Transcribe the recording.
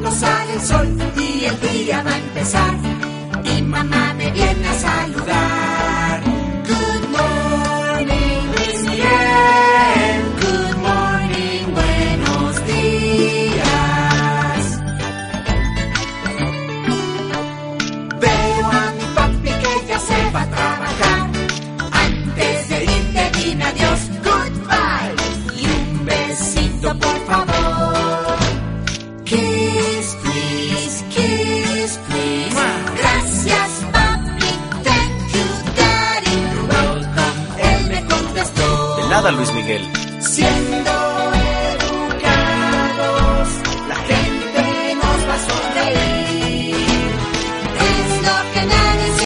cuando sale el sol y el día va a empezar. Y mamá me viene a saludar. Good morning, Luis Miguel. Good morning, buenos días. Veo a mi papi que ya se va a trabajar. Antes de irte dime adiós, goodbye. Y un besito por favor. Kiss, please, kiss, please. Gracias, papi, thank you, daddy. You're welcome, él me contestó. De nada, Luis Miguel. Siendo